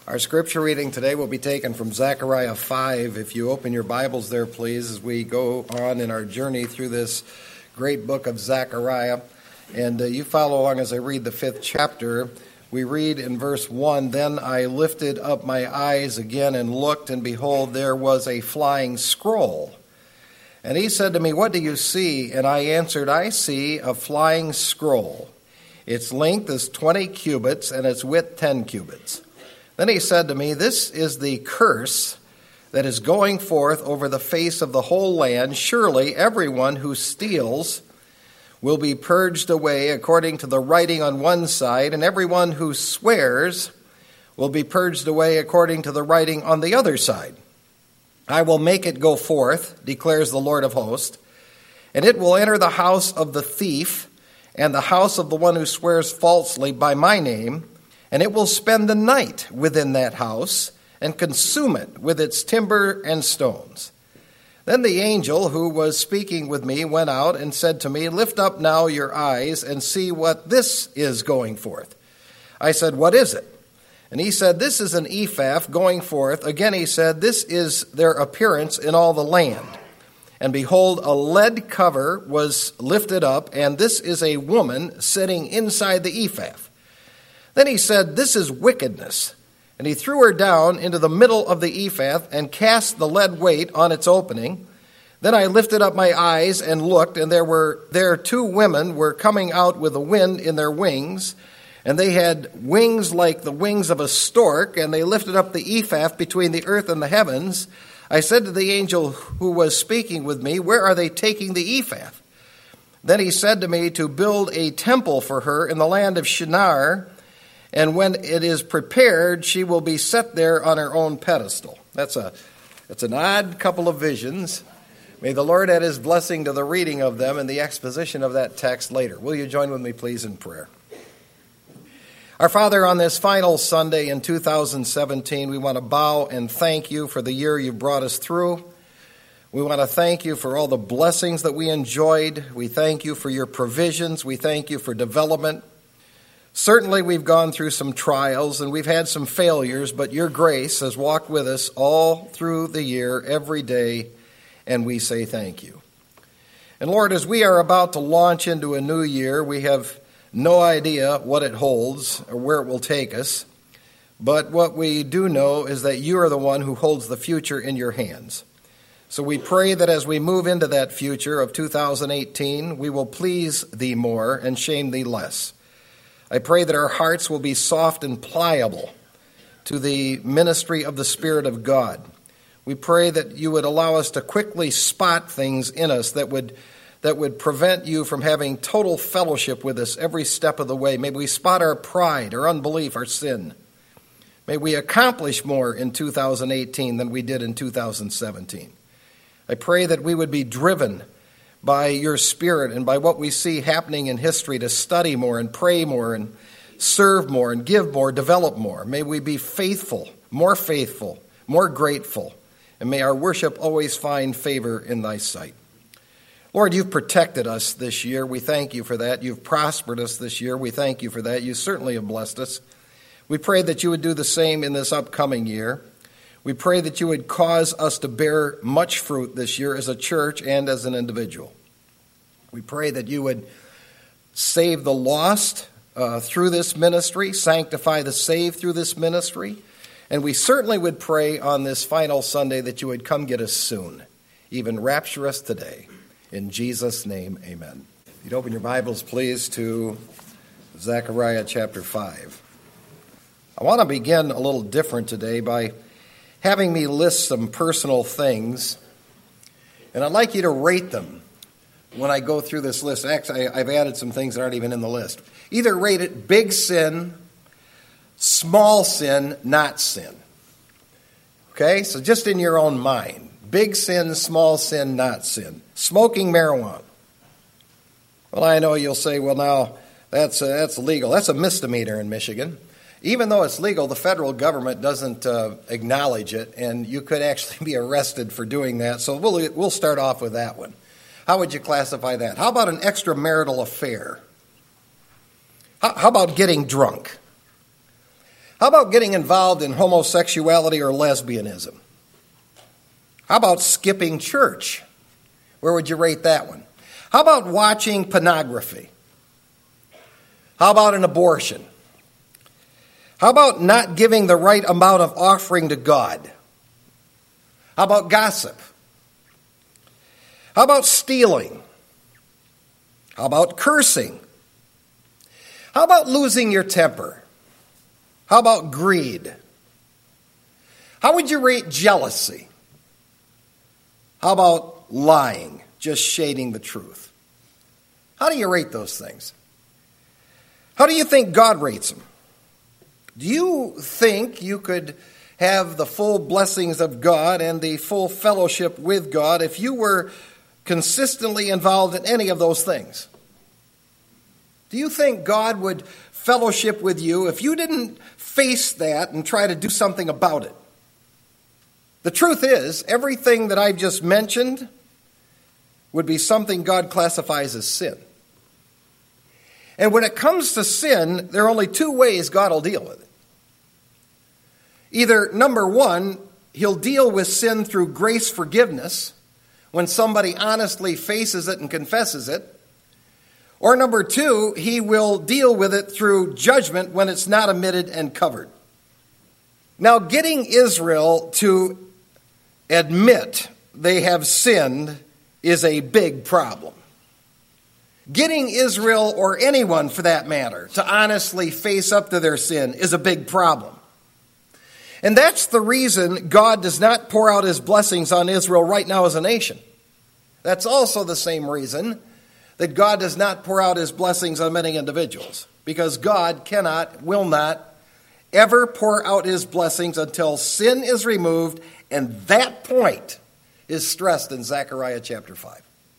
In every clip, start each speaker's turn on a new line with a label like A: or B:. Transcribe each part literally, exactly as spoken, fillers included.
A: Our scripture reading today will be taken from Zechariah five. If you open your Bibles there, please, as we go on in our journey through this great book of Zechariah. And uh, you follow along as I read the fifth chapter. We read in verse one, "Then I lifted up my eyes again and looked, and behold, there was a flying scroll. And he said to me, 'What do you see?' And I answered, 'I see a flying scroll. Its length is twenty cubits, and its width ten cubits.' Then he said to me, 'This is the curse that is going forth over the face of the whole land. Surely everyone who steals will be purged away according to the writing on one side, and everyone who swears will be purged away according to the writing on the other side. I will make it go forth, declares the Lord of hosts, and it will enter the house of the thief and the house of the one who swears falsely by my name, and it will spend the night within that house and consume it with its timber and stones.' Then the angel who was speaking with me went out and said to me, 'Lift up now your eyes and see what this is going forth.' I said, 'What is it?' And he said, 'This is an ephah going forth.' Again he said, 'This is their appearance in all the land. And behold, a lead cover was lifted up, and this is a woman sitting inside the ephah.' Then he said, 'This is wickedness.' And he threw her down into the middle of the ephah and cast the lead weight on its opening. Then I lifted up my eyes and looked, and there were there two women were coming out with the wind in their wings, and they had wings like the wings of a stork, and they lifted up the ephah between the earth and the heavens. I said to the angel who was speaking with me, 'Where are they taking the ephah?' Then he said to me, 'To build a temple for her in the land of Shinar, and when it is prepared, she will be set there on her own pedestal.'" That's a, it's an odd couple of visions. May the Lord add his blessing to the reading of them and the exposition of that text later. Will you join with me, please, in prayer? Our Father, on this final Sunday in two thousand seventeen, we want to bow and thank you for the year you've brought us through. We want to thank you for all the blessings that we enjoyed. We thank you for your provisions. We thank you for development. Certainly we've gone through some trials and we've had some failures, but your grace has walked with us all through the year, every day, and we say thank you. And Lord, as we are about to launch into a new year, we have no idea what it holds or where it will take us, but what we do know is that you are the one who holds the future in your hands. So we pray that as we move into that future of two thousand eighteen, we will please thee more and shame thee less. I pray that our hearts will be soft and pliable to the ministry of the Spirit of God. We pray that you would allow us to quickly spot things in us that would that would prevent you from having total fellowship with us every step of the way. May we spot our pride, our unbelief, our sin. May we accomplish more in two thousand eighteen than we did in two thousand seventeen. I pray that we would be driven by your Spirit and by what we see happening in history to study more and pray more and serve more and give more, develop more. May we be faithful, more faithful, more grateful, and may our worship always find favor in thy sight. Lord, you've protected us this year. We thank you for that. You've prospered us this year. We thank you for that. You certainly have blessed us. We pray that you would do the same in this upcoming year. We pray that you would cause us to bear much fruit this year as a church and as an individual. We pray that you would save the lost uh, through this ministry, sanctify the saved through this ministry, and we certainly would pray on this final Sunday that you would come get us soon, even rapture us today. In Jesus' name, amen. If you'd open your Bibles, please, to Zechariah chapter five. I want to begin a little different today by having me list some personal things, and I'd like you to rate them when I go through this list. Actually, I've added some things that aren't even in the list. Either rate it big sin, small sin, not sin. Okay, so just in your own mind. Big sin, small sin, not sin. Smoking marijuana. Well, I know you'll say, well, now, that's uh, that's legal. That's a misdemeanor in Michigan. Even though it's legal, the federal government doesn't uh, acknowledge it, and you could actually be arrested for doing that. So we'll we'll start off with that one. How would you classify that? How about an extramarital affair? How, how about getting drunk? How about getting involved in homosexuality or lesbianism? How about skipping church? Where would you rate that one? How about watching pornography? How about an abortion? How about not giving the right amount of offering to God? How about gossip? How about stealing? How about cursing? How about losing your temper? How about greed? How would you rate jealousy? How about lying, just shading the truth? How do you rate those things? How do you think God rates them? Do you think you could have the full blessings of God and the full fellowship with God if you were consistently involved in any of those things? Do you think God would fellowship with you if you didn't face that and try to do something about it? The truth is, everything that I've just mentioned would be something God classifies as sin. And when it comes to sin, there are only two ways God will deal with it. Either, number one, he'll deal with sin through grace forgiveness when somebody honestly faces it and confesses it. Or number two, he will deal with it through judgment when it's not admitted and covered. Now, getting Israel to admit they have sinned is a big problem. Getting Israel, or anyone for that matter, to honestly face up to their sin is a big problem. And that's the reason God does not pour out his blessings on Israel right now as a nation. That's also the same reason that God does not pour out his blessings on many individuals, because God cannot, will not, ever pour out his blessings until sin is removed, and that point is stressed in Zechariah chapter five.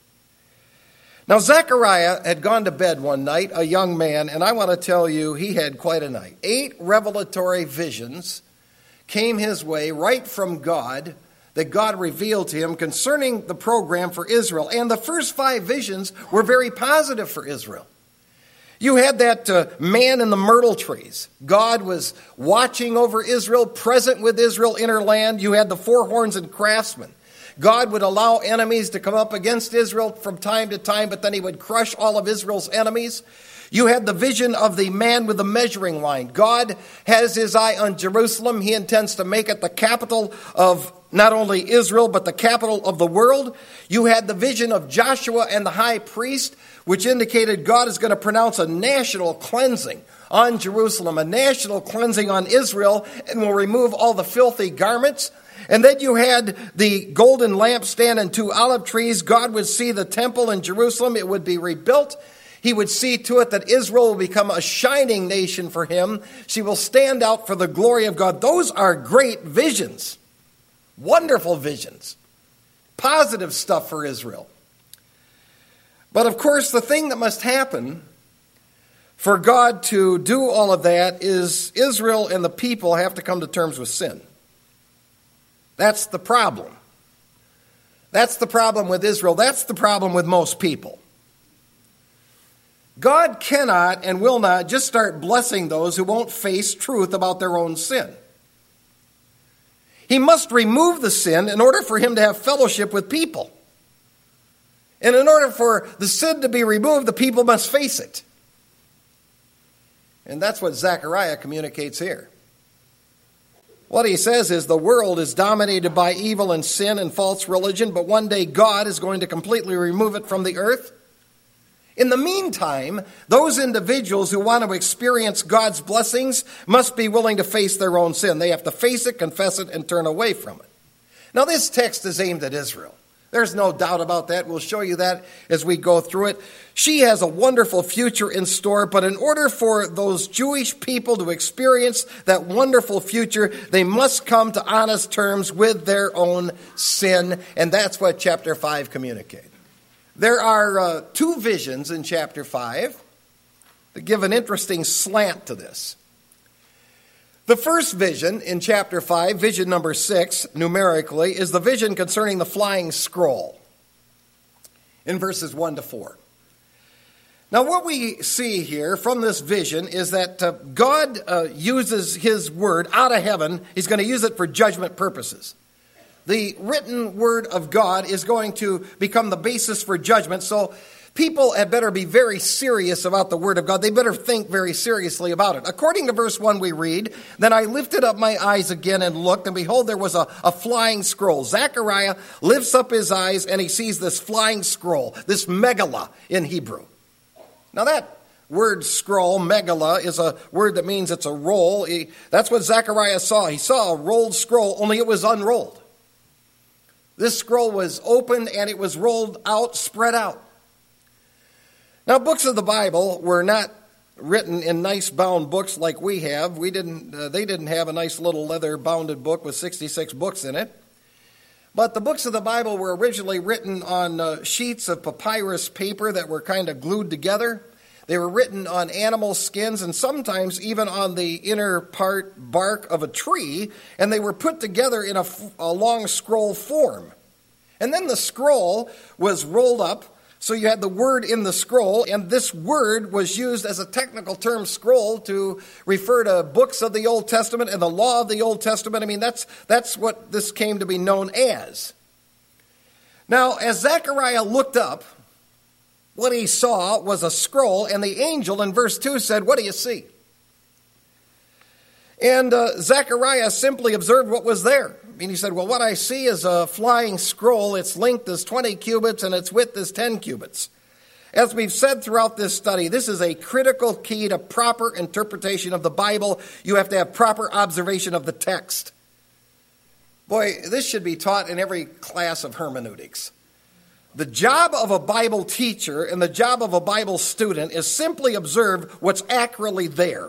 A: Now, Zechariah had gone to bed one night, a young man, and I want to tell you he had quite a night. Eight revelatory visions came his way right from God that God revealed to him concerning the program for Israel. And the first five visions were very positive for Israel. You had that uh, man in the myrtle trees. God was watching over Israel, present with Israel in her land. You had the four horns and craftsmen. God would allow enemies to come up against Israel from time to time, but then he would crush all of Israel's enemies. You had the vision of the man with the measuring line. God has his eye on Jerusalem. He intends to make it the capital of not only Israel, but the capital of the world. You had the vision of Joshua and the high priest, which indicated God is going to pronounce a national cleansing on Jerusalem, a national cleansing on Israel, and will remove all the filthy garments. And then you had the golden lampstand and two olive trees. God would see the temple in Jerusalem. It would be rebuilt. He would see to it that Israel will become a shining nation for him. She will stand out for the glory of God. Those are great visions. Wonderful visions. Positive stuff for Israel. But of course, the thing that must happen for God to do all of that is Israel and the people have to come to terms with sin. That's the problem. That's the problem with Israel. That's the problem with most people. God cannot and will not just start blessing those who won't face truth about their own sin. He must remove the sin in order for him to have fellowship with people. And in order for the sin to be removed, the people must face it. And that's what Zechariah communicates here. What he says is the world is dominated by evil and sin and false religion, but one day God is going to completely remove it from the earth. In the meantime, those individuals who want to experience God's blessings must be willing to face their own sin. They have to face it, confess it, and turn away from it. Now, this text is aimed at Israel. There's no doubt about that. We'll show you that as we go through it. She has a wonderful future in store, but in order for those Jewish people to experience that wonderful future, they must come to honest terms with their own sin, and that's what chapter five communicates. There are uh, two visions in chapter five that give an interesting slant to this. The first vision in chapter five, vision number six, numerically, is the vision concerning the flying scroll in verses one to four. Now, what we see here from this vision is that uh, God uh, uses his word out of heaven. He's going to use it for judgment purposes. The written word of God is going to become the basis for judgment. So people had better be very serious about the word of God. They better think very seriously about it. According to verse one we read, "Then I lifted up my eyes again and looked, and behold, there was a, a flying scroll." Zechariah lifts up his eyes and he sees this flying scroll, this megala in Hebrew. Now that word scroll, megala, is a word that means it's a roll. He, that's what Zechariah saw. He saw a rolled scroll, only it was unrolled. This scroll was opened and it was rolled out, spread out. Now, books of the Bible were not written in nice bound books like we have. We didn't. Uh, they didn't have a nice little leather bounded book with sixty-six books in it. But the books of the Bible were originally written on uh, sheets of papyrus paper that were kind of glued together. They were written on animal skins and sometimes even on the inner part bark of a tree, and they were put together in a, a long scroll form. And then the scroll was rolled up, so you had the word in the scroll, and this word was used as a technical term, scroll, to refer to books of the Old Testament and the law of the Old Testament. I mean, that's, that's what this came to be known as. Now, as Zechariah looked up, what he saw was a scroll, and the angel in verse two said, "What do you see?" And uh, Zechariah simply observed what was there. I mean, he said, "Well, what I see is a flying scroll. Its length is twenty cubits, and its width is ten cubits. As we've said throughout this study, this is a critical key to proper interpretation of the Bible. You have to have proper observation of the text. Boy, this should be taught in every class of hermeneutics. The job of a Bible teacher and the job of a Bible student is simply observe what's accurately there.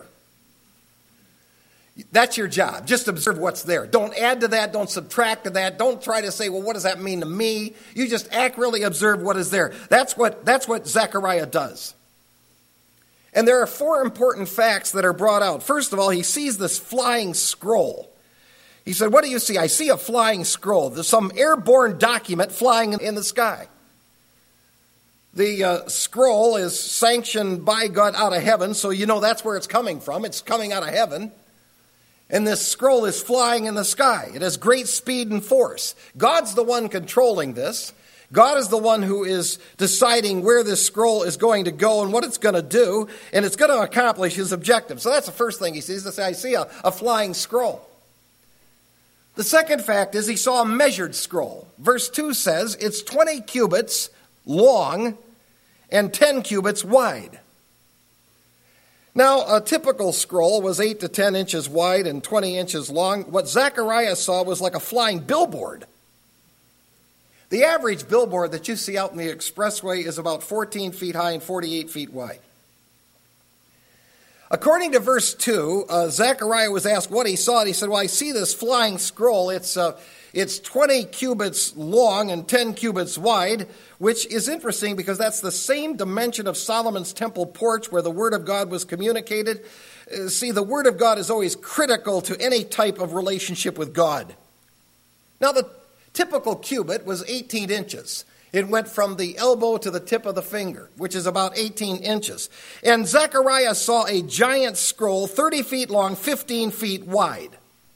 A: That's your job. Just observe what's there. Don't add to that. Don't subtract to that. Don't try to say, well, what does that mean to me? You just accurately observe what is there. That's what, that's what Zechariah does. And there are four important facts that are brought out. First of all, he sees this flying scroll. He said, "What do you see?" "I see a flying scroll." There's some airborne document flying in the sky. The uh, scroll is sanctioned by God out of heaven, so you know that's where it's coming from. It's coming out of heaven. And this scroll is flying in the sky. It has great speed and force. God's the one controlling this. God is the one who is deciding where this scroll is going to go and what it's going to do, and it's going to accomplish his objective. So that's the first thing he sees. I see a, a flying scroll. The second fact is he saw a measured scroll. Verse two says it's twenty cubits long and ten cubits wide. Now, a typical scroll was eight to ten inches wide and twenty inches long. What Zechariah saw was like a flying billboard. The average billboard that you see out in the expressway is about fourteen feet high and forty-eight feet wide. According to verse two, uh, Zechariah was asked what he saw, and he said, "Well, I see this flying scroll. It's uh, it's twenty cubits long and ten cubits wide," which is interesting because that's the same dimension of Solomon's temple porch where the Word of God was communicated. Uh, see, the Word of God is always critical to any type of relationship with God. Now, the typical cubit was eighteen inches. It went from the elbow to the tip of the finger, which is about eighteen inches. And Zechariah saw a giant scroll, thirty feet long, fifteen feet wide.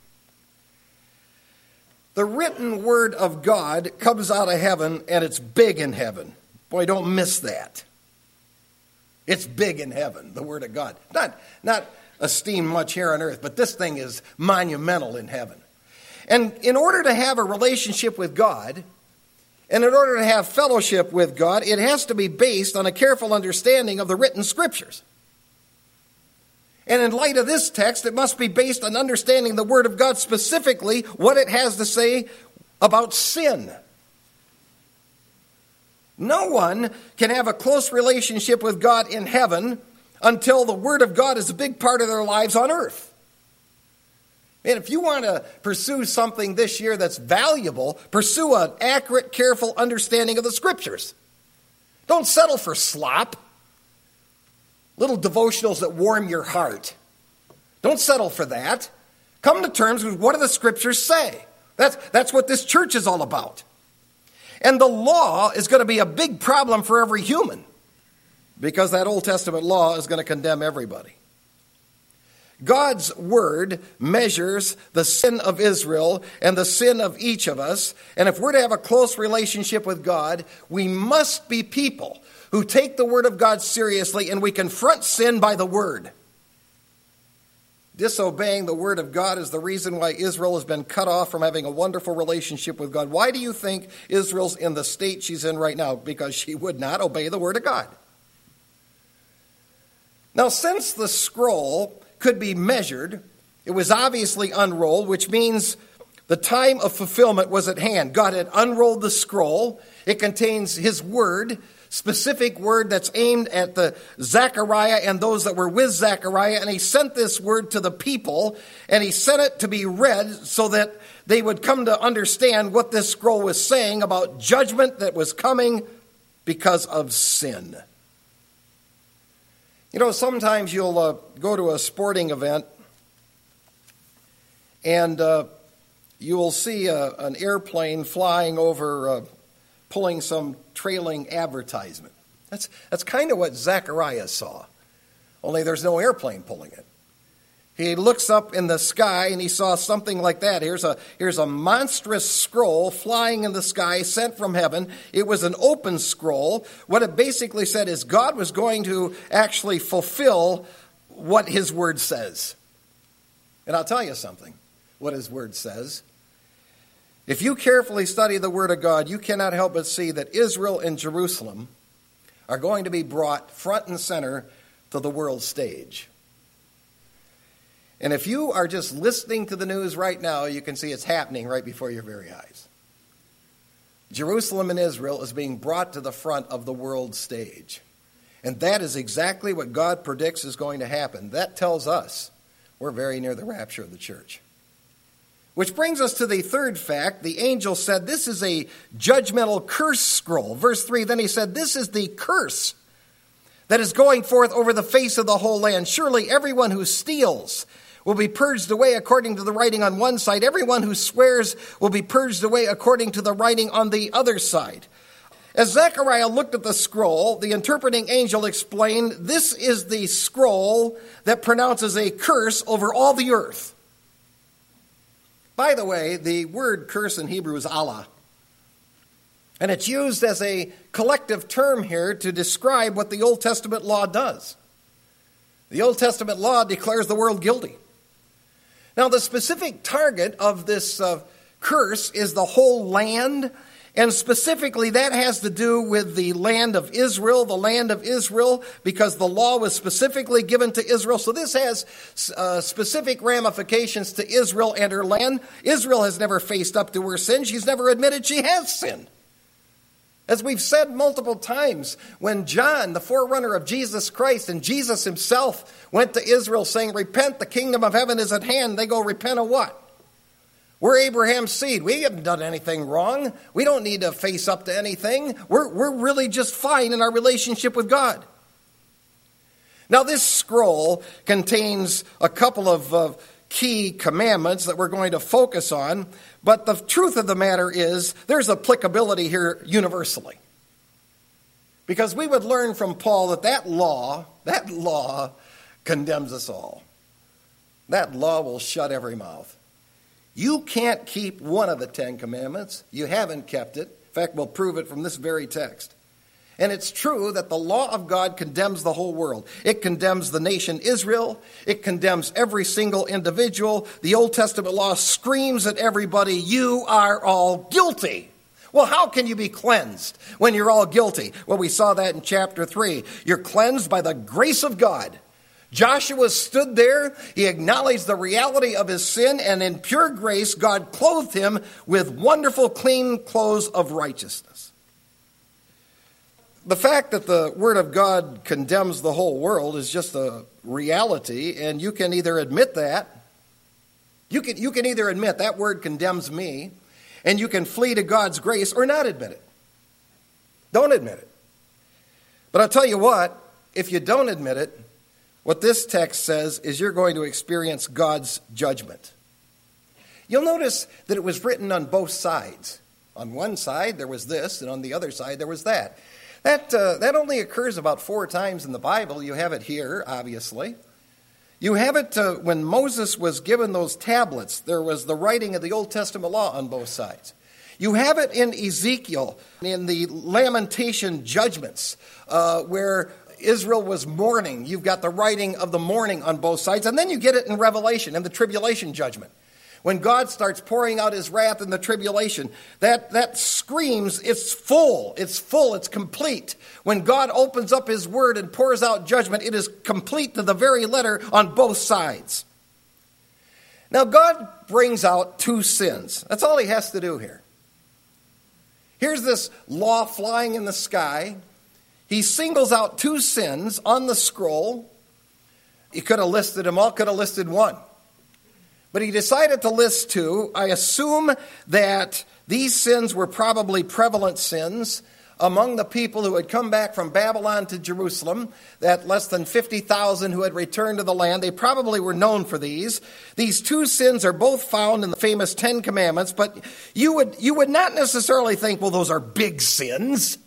A: The written word of God comes out of heaven, and it's big in heaven. Boy, don't miss that. It's big in heaven, the word of God. Not, not esteemed much here on earth, but this thing is monumental in heaven. And in order to have a relationship with God, and in order to have fellowship with God, it has to be based on a careful understanding of the written scriptures. And in light of this text, it must be based on understanding the Word of God, specifically what it has to say about sin. No one can have a close relationship with God in heaven until the Word of God is a big part of their lives on earth. And if you want to pursue something this year that's valuable, pursue an accurate, careful understanding of the Scriptures. Don't settle for slop. Little devotionals that warm your heart. Don't settle for that. Come to terms with what do the Scriptures say. That's, that's what this church is all about. And the law is going to be a big problem for every human. because that Old Testament law is going to condemn everybody. God's word measures the sin of Israel and the sin of each of us. And if we're to have a close relationship with God, we must be people who take the word of God seriously, and we confront sin by the word. Disobeying the word of God is the reason why Israel has been cut off from having a wonderful relationship with God. Why do you think Israel's in the state she's in right now? Because she would not obey the word of God. Now, since the scroll could be measured, it was obviously unrolled, which means the time of fulfillment was at hand. God had unrolled the scroll. It contains his word, specific word that's aimed at the Zechariah and those that were with Zechariah, and he sent this word to the people, and he sent it to be read so that they would come to understand what this scroll was saying about judgment that was coming because of sin. You know, sometimes you'll uh, go to a sporting event and uh, you will see a, an airplane flying over, uh, pulling some trailing advertisement. That's, that's kind of what Zechariah saw, only there's no airplane pulling it. He looks up in the sky and he saw something like that. Here's a, here's a monstrous scroll flying in the sky sent from heaven. It was an open scroll. What it basically said is God was going to actually fulfill what his word says. And I'll tell you something, what his word says. If you carefully study the word of God, you cannot help but see that Israel and Jerusalem are going to be brought front and center to the world stage. And if you are just listening to the news right now, you can see it's happening right before your very eyes. Jerusalem and Israel is being brought to the front of the world stage. And that is exactly what God predicts is going to happen. That tells us we're very near the rapture of the church. Which brings us to the third fact. The angel said, this is a judgmental curse scroll. Verse three, then he said, this is the curse that is going forth over the face of the whole land. Surely everyone who steals will be purged away according to the writing on one side. Everyone who swears will be purged away according to the writing on the other side. As Zechariah looked at the scroll, the interpreting angel explained, this is the scroll that pronounces a curse over all the earth. By the way, the word curse in Hebrew is Allah. And it's used as a collective term here to describe what the Old Testament law does. The Old Testament law declares the world guilty. Now, the specific target of this uh, curse is the whole land, and specifically that has to do with the land of Israel, the land of Israel, because the law was specifically given to Israel. So this has uh, specific ramifications to Israel and her land. Israel has never faced up to her sin. She's never admitted she has sinned. As we've said multiple times, when John, the forerunner of Jesus Christ, and Jesus himself went to Israel saying, repent, the kingdom of heaven is at hand, they go, repent of what? We're Abraham's seed. We haven't done anything wrong. We don't need to face up to anything. We're, we're really just fine in our relationship with God. Now, this scroll contains a couple of uh, key commandments that we're going to focus on, but the truth of the matter is there's applicability here universally. Because we would learn from Paul that that law, that law condemns us all. That law will shut every mouth. You can't keep one of the Ten Commandments. You haven't kept it. In fact, we'll prove it from this very text. And it's true that the law of God condemns the whole world. It condemns the nation Israel. It condemns every single individual. The Old Testament law screams at everybody, you are all guilty. Well, how can you be cleansed when you're all guilty? Well, we saw that in chapter three. You're cleansed by the grace of God. Joshua stood there. He acknowledged the reality of his sin, and in pure grace, God clothed him with wonderful, clean clothes of righteousness. The fact that the Word of God condemns the whole world is just a reality, and you can either admit that, you can, you can either admit that word condemns me, and you can flee to God's grace, or not admit it. Don't admit it. But I'll tell you what, if you don't admit it, what this text says is you're going to experience God's judgment. You'll notice that it was written on both sides. On one side, there was this, and on the other side, there was that. That, uh, that only occurs about four times in the Bible. You have it here, obviously. You have it uh, when Moses was given those tablets. There was the writing of the Old Testament law on both sides. You have it in Ezekiel, in the lamentation judgments, uh, where Israel was mourning. You've got the writing of the mourning on both sides. And then you get it in Revelation, in the tribulation judgment. When God starts pouring out his wrath in the tribulation, that, that screams, it's full, it's full, it's complete. When God opens up his word and pours out judgment, it is complete to the very letter on both sides. Now, God brings out two sins. That's all he has to do here. Here's this law flying in the sky. He singles out two sins on the scroll. He could have listed them all, could have listed one. But he decided to list two. I assume that these sins were probably prevalent sins among the people who had come back from Babylon to Jerusalem, that less than fifty thousand who had returned to the land. They probably were known for these. These two sins are both found in the famous Ten Commandments, but you would, you would not necessarily think, well, those are big sins.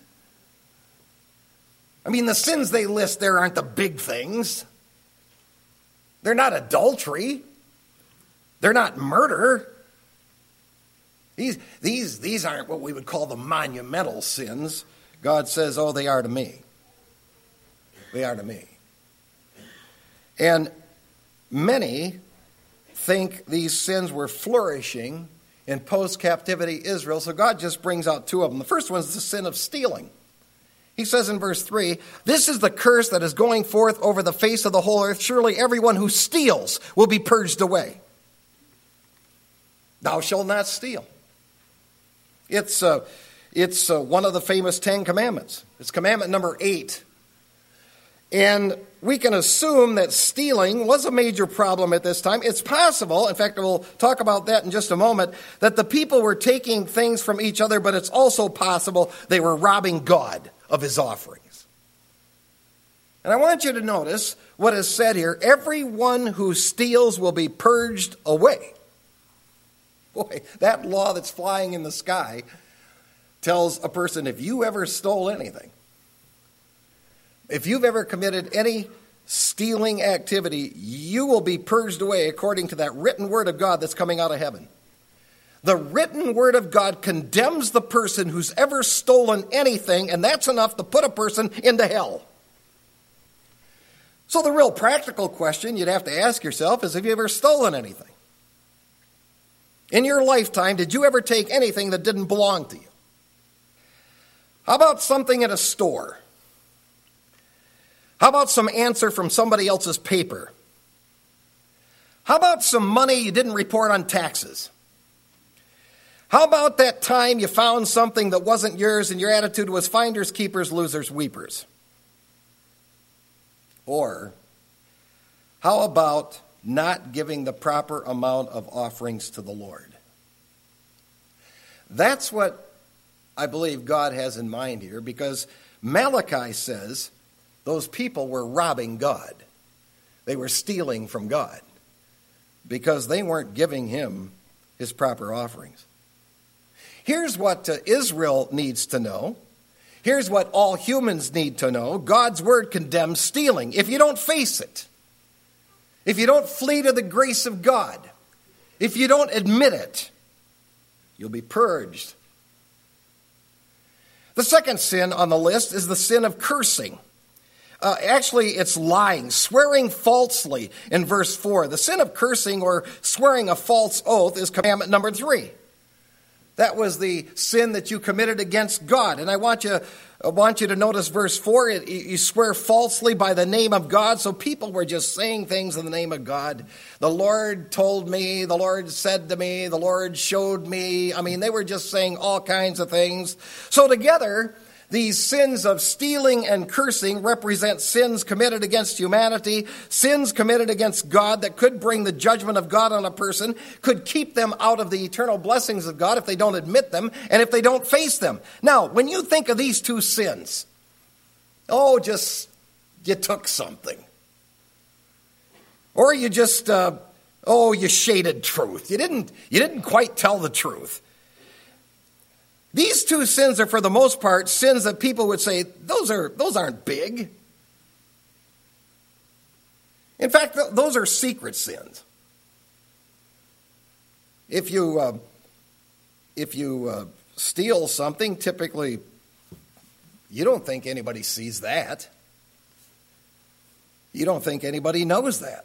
A: I mean, the sins they list there aren't the big things. They're not adultery. They're not murder. These, these, these aren't what we would call the monumental sins. God says, oh, they are to me. They are to me. And many think these sins were flourishing in post-captivity Israel, so God just brings out two of them. The first one is the sin of stealing. He says in verse three, this is the curse that is going forth over the face of the whole earth. Surely everyone who steals will be purged away. Thou shalt not steal. It's, uh, it's uh, one of the famous Ten Commandments. It's commandment number eight. And we can assume that stealing was a major problem at this time. It's possible, in fact, we'll talk about that in just a moment, that the people were taking things from each other, but it's also possible they were robbing God of his offerings. And I want you to notice what is said here. Everyone who steals will be purged away. Boy, that law that's flying in the sky tells a person, if you ever stole anything, if you've ever committed any stealing activity, you will be purged away according to that written word of God that's coming out of heaven. The written word of God condemns the person who's ever stolen anything, and that's enough to put a person into hell. So the real practical question you'd have to ask yourself is, have you ever stolen anything? In your lifetime, did you ever take anything that didn't belong to you? How about something at a store? How about some answer from somebody else's paper? How about some money you didn't report on taxes? How about that time you found something that wasn't yours and your attitude was finders, keepers, losers, weepers? Or how about not giving the proper amount of offerings to the Lord? That's what I believe God has in mind here, because Malachi says those people were robbing God. They were stealing from God because they weren't giving him his proper offerings. Here's what uh, Israel needs to know. Here's what all humans need to know. God's word condemns stealing. If you don't face it, if you don't flee to the grace of God, if you don't admit it, you'll be purged. The second sin on the list is the sin of cursing. Uh, actually, it's lying, swearing falsely in verse four. The sin of cursing or swearing a false oath is commandment number three. That was the sin that you committed against God. And I want you, I want you to notice verse four. It, you swear falsely by the name of God. So people were just saying things in the name of God. The Lord told me, the Lord said to me, the Lord showed me. I mean, they were just saying all kinds of things. So together, these sins of stealing and cursing represent sins committed against humanity, sins committed against God that could bring the judgment of God on a person, could keep them out of the eternal blessings of God if they don't admit them and if they don't face them. Now, when you think of these two sins, oh, just you took something. Or you just, uh, oh, you shaded truth. You didn't, you didn't quite tell the truth. These two sins are, for the most part, sins that people would say, those are those aren't big. In fact, th- those are secret sins. If you uh, if you uh, steal something, typically you don't think anybody sees that. You don't think anybody knows that.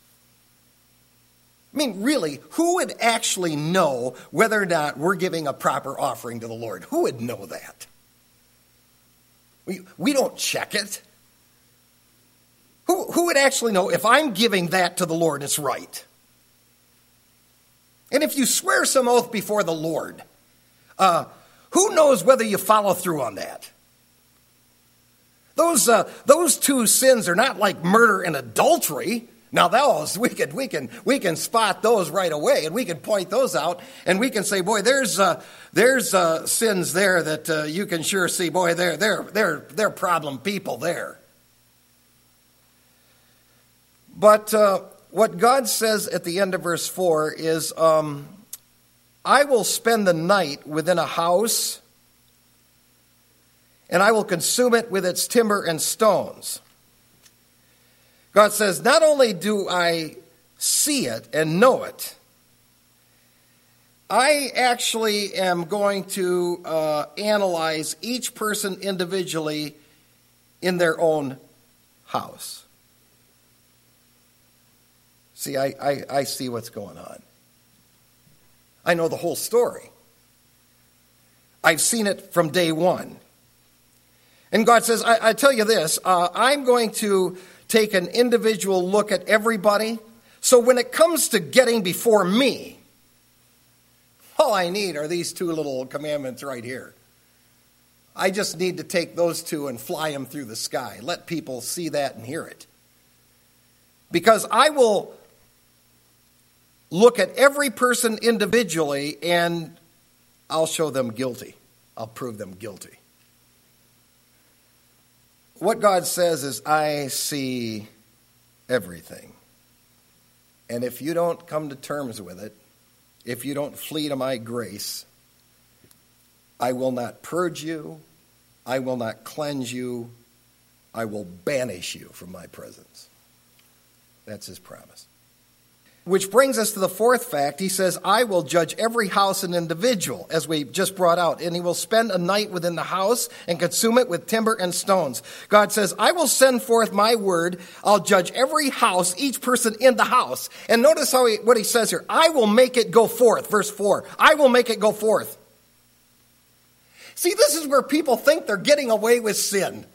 A: I mean, really, who would actually know whether or not we're giving a proper offering to the Lord? Who would know that? We, we don't check it. Who, who would actually know if I'm giving that to the Lord, it's right? And if you swear some oath before the Lord, uh, who knows whether you follow through on that? Those uh, those two sins are not like murder and adultery. Now those we can we can we can spot those right away, and we can point those out, and we can say, boy, there's uh, there's uh, sins there that uh, you can sure see, boy, they're they're they're they're problem people there. But uh, what God says at the end of verse four is, um, I will spend the night within a house, and I will consume it with its timber and stones. God says, not only do I see it and know it, I actually am going to uh, analyze each person individually in their own house. See, I, I, I see what's going on. I know the whole story. I've seen it from day one. And God says, I, I tell you this, uh, I'm going to take an individual look at everybody. So when it comes to getting before me, all I need are these two little commandments right here. I just need to take those two and fly them through the sky. Let people see that and hear it. Because I will look at every person individually and I'll show them guilty. I'll prove them guilty. What God says is, I see everything. And if you don't come to terms with it, if you don't flee to my grace, I will not purge you, I will not cleanse you, I will banish you from my presence. That's his promise. Which brings us to the fourth fact. He says, I will judge every house and individual, as we just brought out, and he will spend a night within the house and consume it with timber and stones. God says, I will send forth my word. I'll judge every house, each person in the house. And notice how he, what he says here. I will make it go forth. Verse four. I will make it go forth. See, this is where people think they're getting away with sin.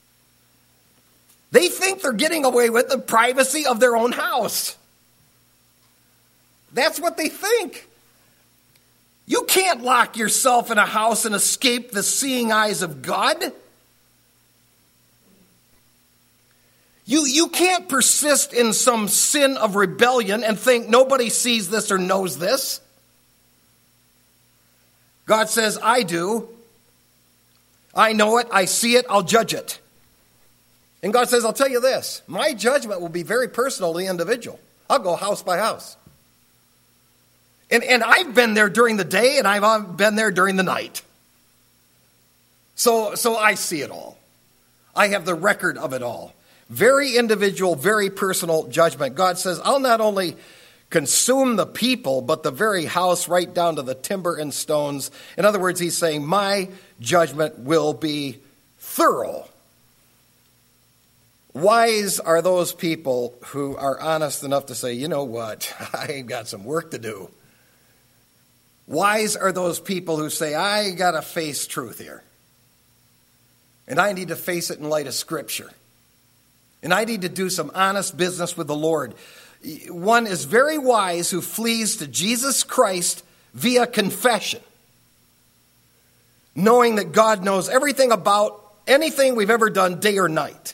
A: They think they're getting away with the privacy of their own house. That's what they think. You can't lock yourself in a house and escape the seeing eyes of God. You, you can't persist in some sin of rebellion and think nobody sees this or knows this. God says, I do. I know it. I see it. I'll judge it. And God says, I'll tell you this. My judgment will be very personal to the individual. I'll go house by house. And, and I've been there during the day, and I've been there during the night. So, so I see it all. I have the record of it all. Very individual, very personal judgment. God says, I'll not only consume the people, but the very house right down to the timber and stones. In other words, he's saying, my judgment will be thorough. Wise are those people who are honest enough to say, you know what, I got some work to do. Wise are those people who say, I got to face truth here. And I need to face it in light of Scripture. And I need to do some honest business with the Lord. One is very wise who flees to Jesus Christ via confession, knowing that God knows everything about anything we've ever done, day or night.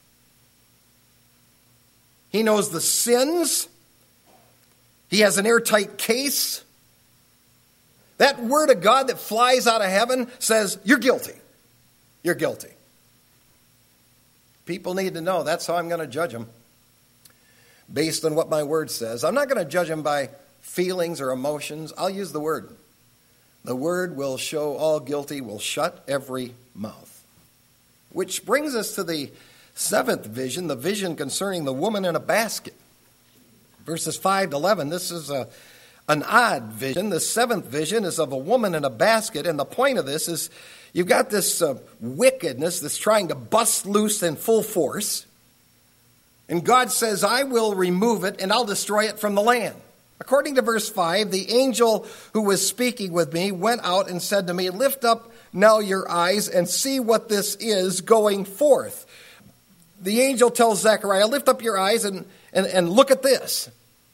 A: He knows the sins. He has an airtight case. That word of God that flies out of heaven says, you're guilty. You're guilty. People need to know that's how I'm going to judge them, based on what my word says. I'm not going to judge them by feelings or emotions. I'll use the word. The word will show all guilty, will shut every mouth. Which brings us to the seventh vision, the vision concerning the woman in a basket. Verses five to eleven, this is a, an odd vision. The seventh vision is of a woman in a basket, and the point of this is you've got this uh, wickedness that's trying to bust loose in full force, and God says, I will remove it and I'll destroy it from the land. According to verse five, the angel who was speaking with me went out and said to me, lift up now your eyes and see what this is going forth. The angel tells Zechariah, lift up your eyes and, and, and look at this.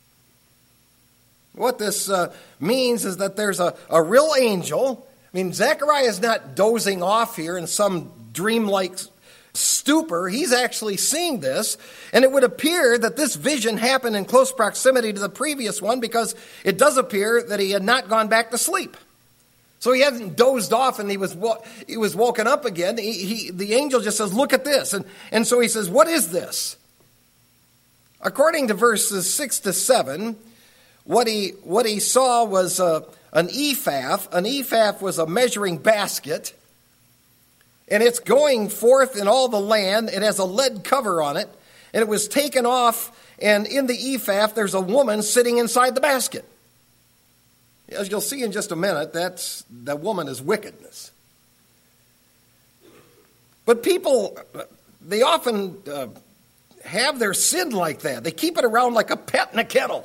A: What this uh, means is that there's a, a real angel. I mean, Zechariah is not dozing off here in some dreamlike stupor. He's actually seeing this, and it would appear that this vision happened in close proximity to the previous one because it does appear that he had not gone back to sleep. So he hadn't dozed off and he was he was woken up again. He, he, the angel just says, look at this. And, and so he says, what is this? According to verses six to seven, what he, what he saw was uh, an ephah. An ephah was a measuring basket. And it's going forth in all the land. It has a lead cover on it. And it was taken off. And in the ephah, there's a woman sitting inside the basket. As you'll see in just a minute, that's, that woman is wickedness. But people, they often uh, have their sin like that. They keep it around like a pet in a kettle.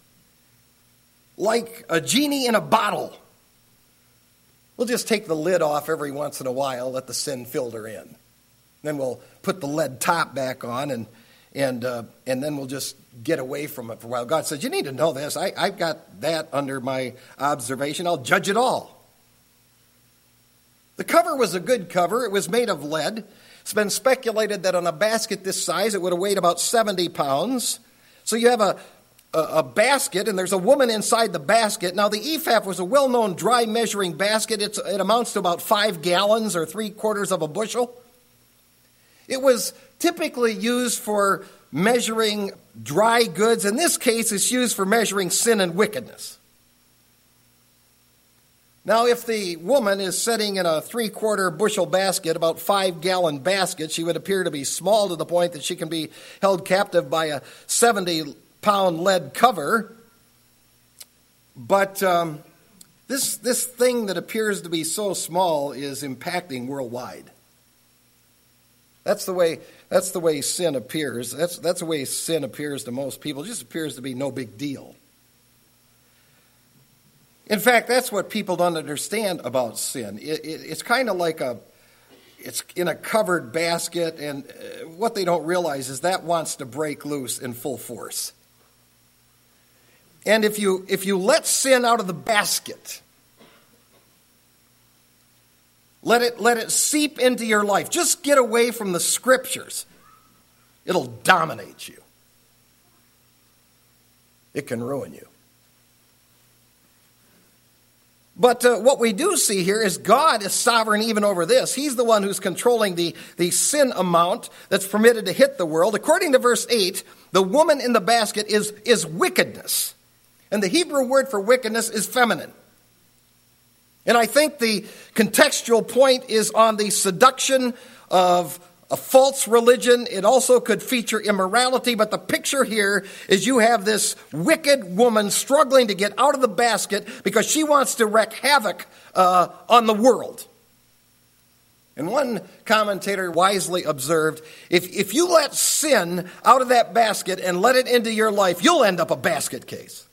A: Like a genie in a bottle. We'll just take the lid off every once in a while, let the sin filter in. Then we'll put the lead top back on, and and uh, and then we'll just get away from it for a while. God says, you need to know this. I, I've got that under my observation. I'll judge it all. The cover was a good cover. It was made of lead. It's been speculated that on a basket this size, it would have weighed about seventy pounds. So you have a A, a basket, and there's a woman inside the basket. Now, the ephah was a well-known dry measuring basket. It's, it amounts to about five gallons or three quarters of a bushel. It was typically used for measuring dry goods. In this case, it's used for measuring sin and wickedness. Now, if the woman is sitting in a three-quarter bushel basket, about five-gallon basket, she would appear to be small to the point that she can be held captive by a seventy pound lead cover, but um, this this thing that appears to be so small is impacting worldwide. That's the way that's the way sin appears. That's that's the way sin appears to most people. It just appears to be no big deal. In fact, that's what people don't understand about sin. It, it, it's kind of like a it's in a covered basket, and what they don't realize is that wants to break loose in full force. And if you if you let sin out of the basket, let it let it seep into your life. Just get away from the scriptures. It'll dominate you. It can ruin you. But uh, what we do see here is God is sovereign even over this. He's the one who's controlling the, the sin amount that's permitted to hit the world. According to verse eight, the woman in the basket is, is wickedness. And the Hebrew word for wickedness is feminine. And I think the contextual point is on the seduction of a false religion. It also could feature immorality, but the picture here is you have this wicked woman struggling to get out of the basket because she wants to wreak havoc uh, on the world. And one commentator wisely observed, if, if you let sin out of that basket and let it into your life, you'll end up a basket case.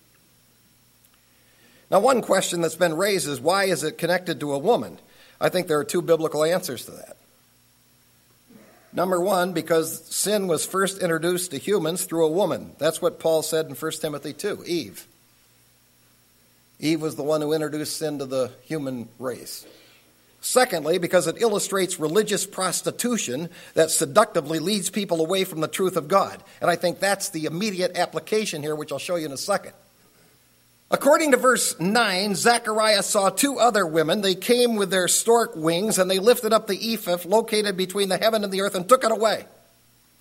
A: Now, one question that's been raised is, why is it connected to a woman? I think there are two biblical answers to that. Number one, because sin was first introduced to humans through a woman. That's what Paul said in First Timothy two, Eve. Eve was the one who introduced sin to the human race. Secondly, because it illustrates religious prostitution that seductively leads people away from the truth of God. And I think that's the immediate application here, which I'll show you in a second. According to verse nine, Zechariah saw two other women. They came with their stork wings, and they lifted up the ephah located between the heaven and the earth and took it away.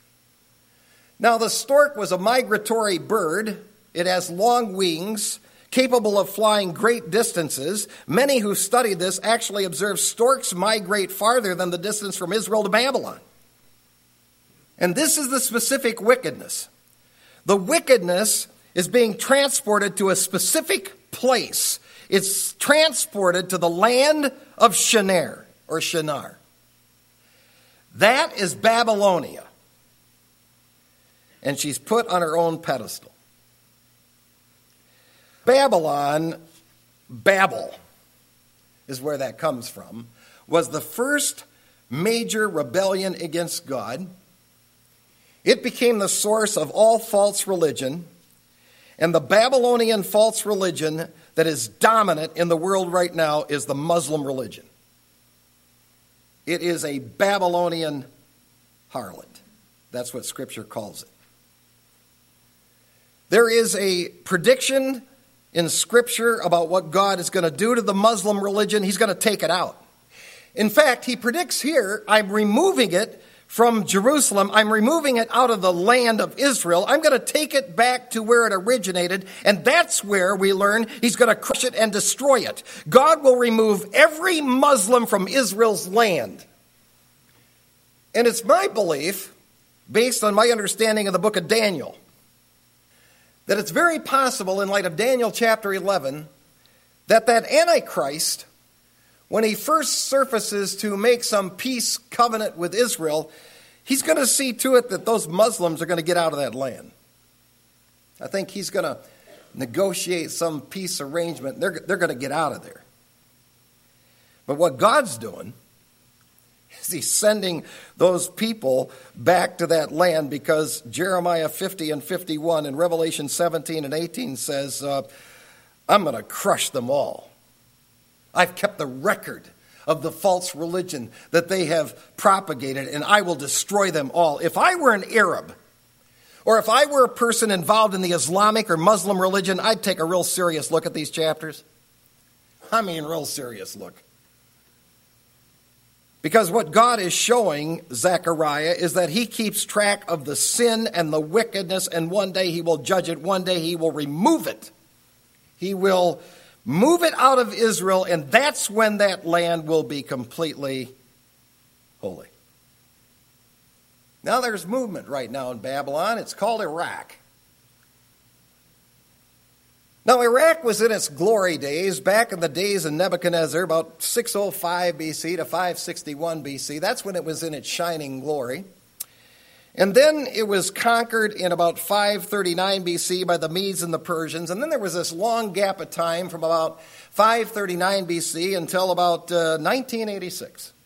A: Now, the stork was a migratory bird. It has long wings, capable of flying great distances. Many who studied this actually observed storks migrate farther than the distance from Israel to Babylon. And this is the specific wickedness. The wickedness is being transported to a specific place. It's transported to the land of Shinar, or Shinar. That is Babylonia. And she's put on her own pedestal. Babylon, Babel, is where that comes from, was the first major rebellion against God. It became the source of all false religion, and the Babylonian false religion that is dominant in the world right now is the Muslim religion. It is a Babylonian harlot. That's what Scripture calls it. There is a prediction in Scripture about what God is going to do to the Muslim religion. He's going to take it out. In fact, he predicts here, I'm removing it from Jerusalem. I'm removing it out of the land of Israel. I'm going to take it back to where it originated, and that's where we learn he's going to crush it and destroy it. God will remove every Muslim from Israel's land. And it's my belief, based on my understanding of the book of Daniel, that it's very possible, in light of Daniel chapter eleven, that that Antichrist, when he first surfaces to make some peace covenant with Israel, he's going to see to it that those Muslims are going to get out of that land. I think he's going to negotiate some peace arrangement. They're, they're going to get out of there. But what God's doing is he's sending those people back to that land, because Jeremiah fifty and fifty-one and Revelation seventeen and eighteen says, uh, I'm going to crush them all. I've kept the record of the false religion that they have propagated, and I will destroy them all. If I were an Arab, or if I were a person involved in the Islamic or Muslim religion, I'd take a real serious look at these chapters. I mean, real serious look. Because what God is showing Zechariah is that he keeps track of the sin and the wickedness, and one day he will judge it. One day he will remove it. He will move it out of Israel, and that's when that land will be completely holy. Now there's movement right now in Babylon. It's called Iraq. Now Iraq was in its glory days back in the days of Nebuchadnezzar, about six oh five B C to five sixty-one B C. That's when it was in its shining glory. And then it was conquered in about five thirty-nine B C by the Medes and the Persians. And then there was this long gap of time from about five thirty-nine B C until about uh, nineteen eighty-six.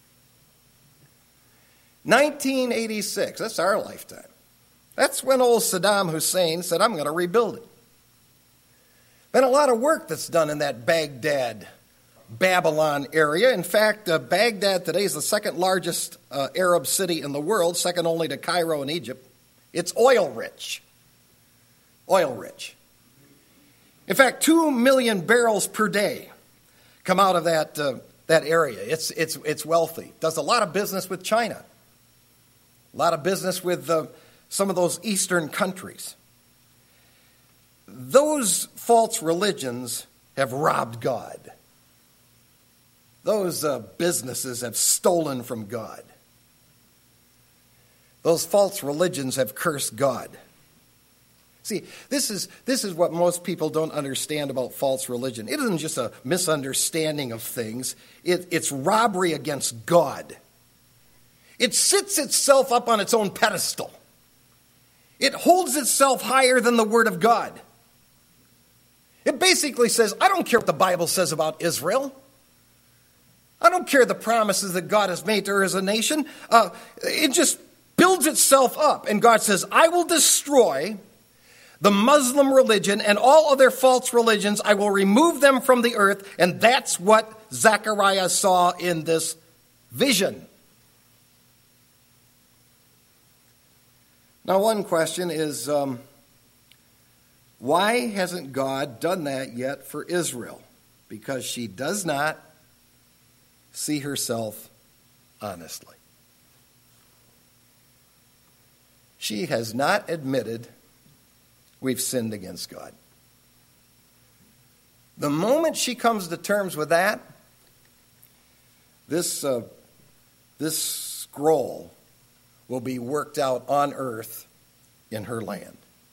A: nineteen eighty-six, that's our lifetime. That's when old Saddam Hussein said, I'm going to rebuild it. Been a lot of work that's done in that Baghdad, Babylon area. In fact, uh, Baghdad today is the second largest uh, Arab city in the world, second only to Cairo in Egypt. It's oil rich. Oil rich. In fact, two million barrels per day come out of that uh, that area. It's it's it's wealthy. Does a lot of business with China. A lot of business with uh, some of those eastern countries. Those false religions have robbed God. Those uh, businesses have stolen from God. Those false religions have cursed God. See, this is this is what most people don't understand about false religion. It isn't just a misunderstanding of things. It, it's robbery against God. It sits itself up on its own pedestal. It holds itself higher than the Word of God. It basically says, I don't care what the Bible says about Israel. I don't care the promises that God has made to her as a nation. Uh, it just builds itself up. And God says, I will destroy the Muslim religion and all other false religions. I will remove them from the earth. And that's what Zechariah saw in this vision. Now, one question is, um, why hasn't God done that yet for Israel? Because she does not see herself honestly. She has not admitted we've sinned against God. The moment she comes to terms with that, this, uh, this scroll will be worked out on earth in her land.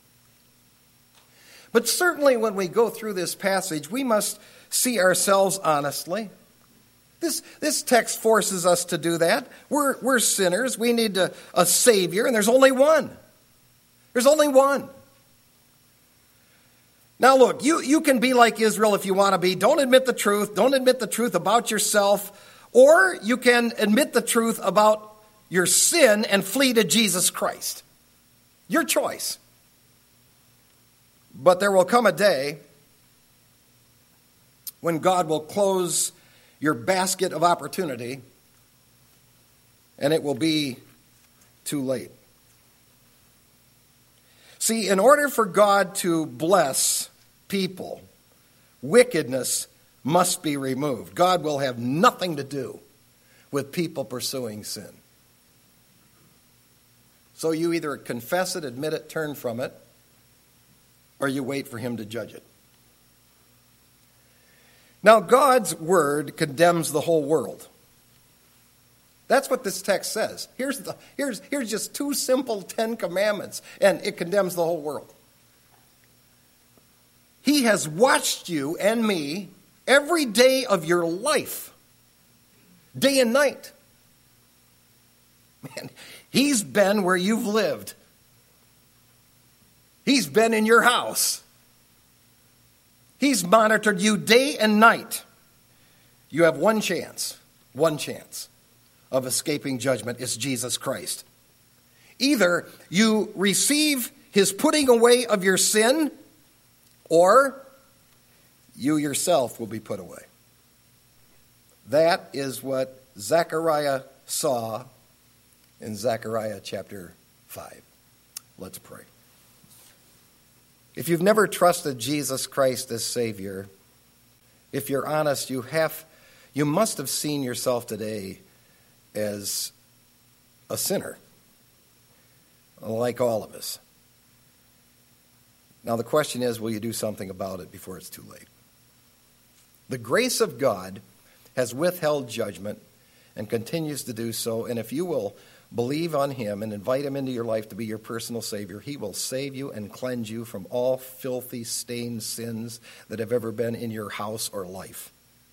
A: But certainly when we go through this passage, we must see ourselves honestly. This, this text forces us to do that. We're, we're sinners. We need a, a Savior, and there's only one. There's only one. Now look, you, you can be like Israel if you want to be. Don't admit the truth. Don't admit the truth about yourself. Or you can admit the truth about your sin and flee to Jesus Christ. Your choice. But there will come a day when God will close your basket of opportunity, and it will be too late. See, in order for God to bless people, wickedness must be removed. God will have nothing to do with people pursuing sin. So you either confess it, admit it, turn from it, or you wait for him to judge it. Now, God's word condemns the whole world. That's what this text says. Here's, the, here's, here's just two simple Ten Commandments, and it condemns the whole world. He has watched you and me every day of your life, day and night. Man, he's been where you've lived. He's been in your house. He's monitored you day and night. You have one chance, one chance of escaping judgment. It's Jesus Christ. Either you receive his putting away of your sin, or you yourself will be put away. That is what Zechariah saw in Zechariah chapter five. Let's pray. If you've never trusted Jesus Christ as Savior, if you're honest, you have, you must have seen yourself today as a sinner, like all of us. Now the question is, will you do something about it before it's too late? The grace of God has withheld judgment and continues to do so, and if you will believe on him and invite him into your life to be your personal Savior, he will save you and cleanse you from all filthy, stained sins that have ever been in your house or life.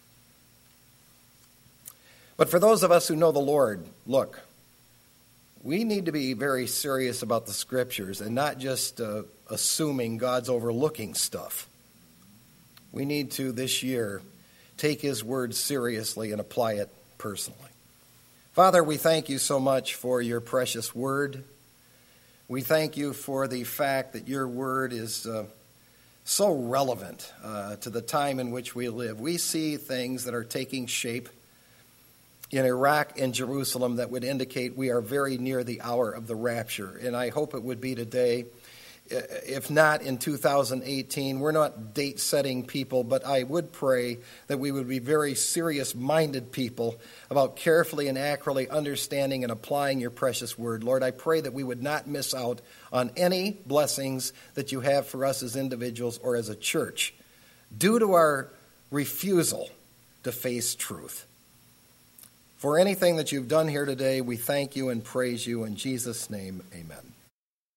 A: But for those of us who know the Lord, look, we need to be very serious about the Scriptures and not just uh, assuming God's overlooking stuff. We need to, this year, take his word seriously and apply it personally. Father, we thank you so much for your precious word. We thank you for the fact that your word is uh, so relevant uh, to the time in which we live. We see things that are taking shape in Iraq and Jerusalem that would indicate we are very near the hour of the rapture. And I hope it would be today. If not in two thousand eighteen, we're not date-setting people, but I would pray that we would be very serious-minded people about carefully and accurately understanding and applying your precious word. Lord, I pray that we would not miss out on any blessings that you have for us as individuals or as a church due to our refusal to face truth. For anything that you've done here today, we thank you and praise you. In Jesus' name, amen.